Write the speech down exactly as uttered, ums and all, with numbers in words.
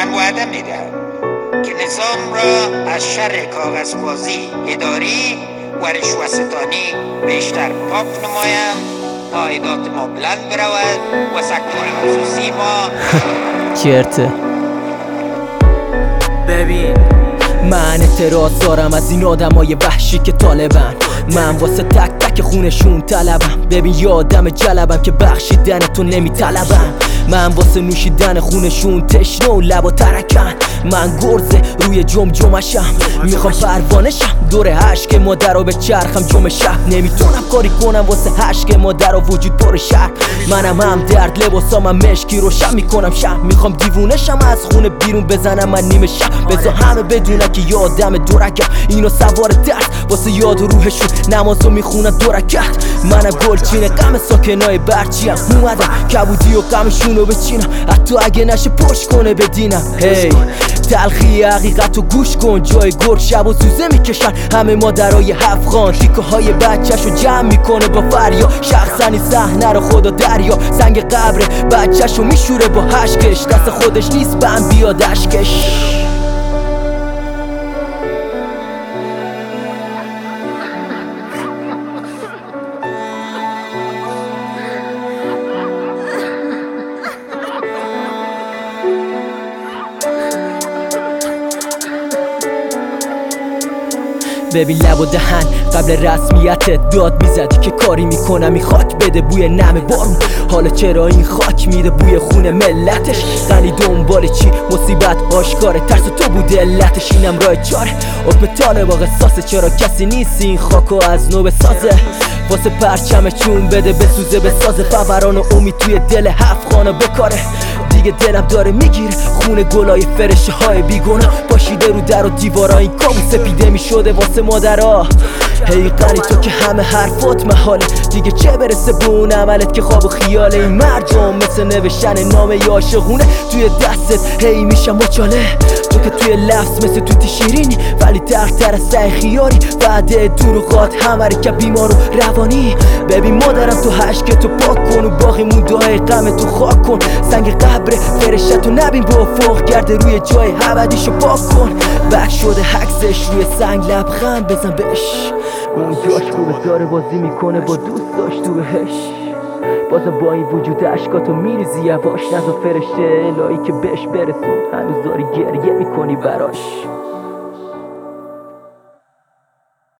من وعده میدم که نظام را از شر کاغذبازی اداری و رشوه‌ستانی بیشتر پاک نمایم تا عایدات ما بلند برود و سکتور خصوصی ما چرته. ببین من اعتراض دارم از این آدمای وحشی که طالبن. من واسه تک تک خونشون طلبم. ببین یادم جلبم که بخشیدن تو نمی طلبم. من واسه نوشیدن خونشون تشنه و لب و ترکن. من گرزه روی جم جمشم، میخوام پروانشم دور عشق مادر رو به چرخم جمع شب. نمیتونم کاری کنم واسه عشق مادر و وجود پر شهر. منم هم درد لباسام هم مشکی روشن میکنم شب. میخوام دیوونشم از خونه بیرون بزنم من نیمه شب. بذار همه بدونن که یادم دورکم اینو سوار درد واسه یاد و روحشون نمازو میخونن دورکت. منم گلچین غم ساکنای برچیم. اومدم کبودی و غمشونو بچینم حتی اگه نشه پشت کنه بدینم. هی تلخی حقیقتو گوش کن. جای گرگ شب و سوزه میکشن همه مادرای افغان. تیکه های بچهشو جمع میکنه با فریاد. شخصنی صحنه رو خدا دریا. سنگ قبر بچهشو میشوره با هشکش. دست خودش نیست بهم بیاد اشکش. ببین لب و دهن قبل رسمیت داد میزدی که کاری میکنم این خاک بده بوی نم بارون. حالا چرا این خاک میده بوی خون ملتش؟ غنی دنبال چی؟ مصیبت آشکاره ترس تو بوده علتش. اینم راه چاره حکم طالب و قصاصه. چرا کسی نیست این خاکو از نو بسازه؟ واسه پرچم چون بده بسوزه بسازه. فوران و امید توی دل هفت خانه بکاره. دیگه دلم داره میگیره خون گلای فرشه های بیگونه پاشیده رو در و دیوارا. این کابوس سپیده میشده واسه مادرها. هی غنی تو که همه حرفات محاله. دیگه چه برسه به اون عملت که خواب و خیاله. این مردم مثل نوشتن نامه عاشقونه توی دستت هی میشم مچاله. تو که توی لفظ مثل توتی شیرینی ولی تختر سعی خیاری. بعد دروغات همه که بیمار و روانی. ببین مادرم تو هشت که تو پاک کن و باقی موندهای غم تو خاک کن. سنگ قبر فرشتو نبین با افق کرده روی جای ابدیشو پاک کن. بک شده حکسش روی سنگ لبخند بزن بهش. اون جاش خوبه داره بازی میکنه با دوست داشت تو بهش. بازم با این وجود عشقاتو میریزی یواش. نزا فرشته الهی که بهش برسون. هنوز داری گریه میکنی براش.